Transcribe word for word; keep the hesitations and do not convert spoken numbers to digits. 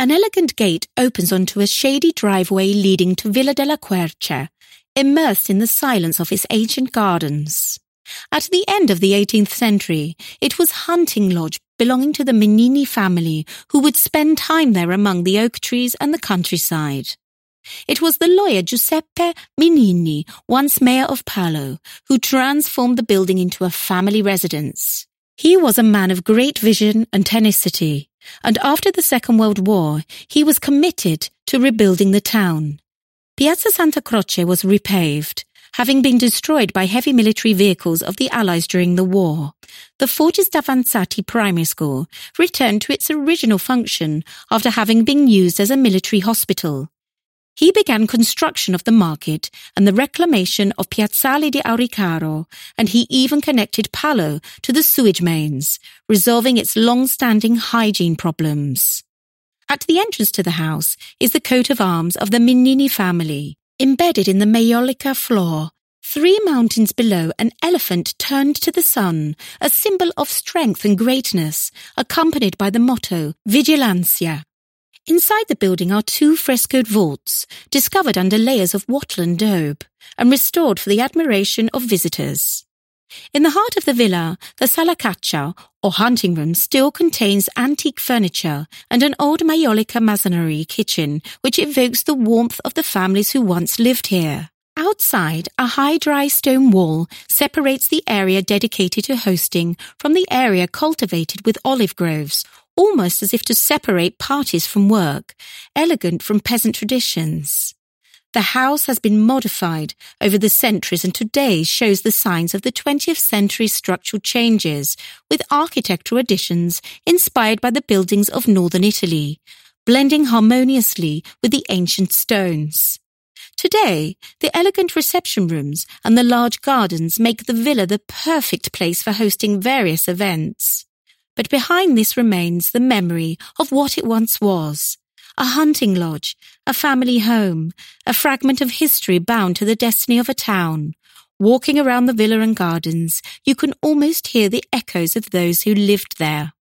An elegant gate opens onto a shady driveway leading to Villa della Quercia, immersed in the silence of its ancient gardens. At the end of the eighteenth century, it was hunting lodge belonging to the Mignini family, who would spend time there among the oak trees and the countryside. It was the lawyer Giuseppe Mignini, once mayor of Palo, who transformed the building into a family residence. He was a man of great vision and tenacity, and after the Second World War, he was committed to rebuilding the town. Piazza Santa Croce was repaved, having been destroyed by heavy military vehicles of the Allies during the war. The Fortis Davanzati primary school returned to its original function after having been used as a military hospital. He began construction of the market and the reclamation of Piazzale di Auricaro, and he even connected Palo to the sewage mains, resolving its long-standing hygiene problems. At the entrance to the house is the coat of arms of the Mignini family. Embedded in the Maiolica floor, three mountains below, an elephant turned to the sun, a symbol of strength and greatness, accompanied by the motto, Vigilancia. Inside the building are two frescoed vaults, discovered under layers of wattle and daub, and restored for the admiration of visitors. In the heart of the villa, the Sala Caccia, or hunting room, still contains antique furniture and an old Maiolica masonry kitchen, which evokes the warmth of the families who once lived here. Outside, a high dry stone wall separates the area dedicated to hosting from the area cultivated with olive groves, almost as if to separate parties from work, elegant from peasant traditions. The house has been modified over the centuries and today shows the signs of the twentieth century structural changes, with architectural additions inspired by the buildings of northern Italy, blending harmoniously with the ancient stones. Today, the elegant reception rooms and the large gardens make the villa the perfect place for hosting various events. But behind this remains the memory of what it once was. A hunting lodge, a family home, a fragment of history bound to the destiny of a town. Walking around the villa and gardens, you can almost hear the echoes of those who lived there.